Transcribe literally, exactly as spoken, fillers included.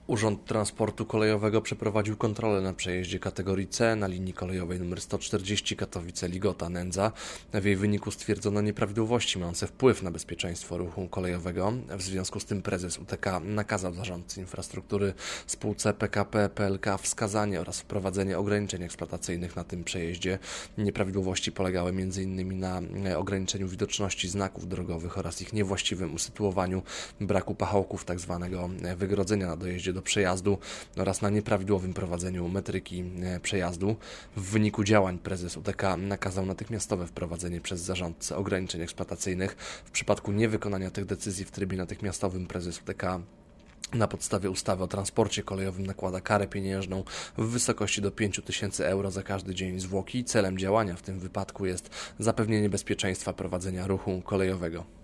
Urząd Transportu Kolejowego przeprowadził kontrolę na przejeździe kategorii C na linii kolejowej nr sto czterdzieści Katowice-Ligota-Nędza. W jej wyniku stwierdzono nieprawidłowości mające wpływ na bezpieczeństwo ruchu kolejowego. W związku z tym prezes U T K nakazał zarządcy infrastruktury spółce P K P P L K wskazanie oraz wprowadzenie ograniczeń eksploatacyjnych na tym przejeździe. Nieprawidłowości polegały między innymi na ograniczeniu widoczności znaków drogowych oraz ich niewłaściwym usytuowaniu, braku pachołków, tzw. wygrodzenia na dojeździe do przejazdu oraz na nieprawidłowym prowadzeniu metryki przejazdu. W wyniku działań prezes U T K nakazał natychmiastowe wprowadzenie przez zarządcę ograniczeń eksploatacyjnych. W przypadku niewykonania tych decyzji w trybie natychmiastowym prezes U T K na podstawie ustawy o transporcie kolejowym nakłada karę pieniężną w wysokości do pięć tysięcy euro za każdy dzień zwłoki. Celem działania w tym wypadku jest zapewnienie bezpieczeństwa prowadzenia ruchu kolejowego.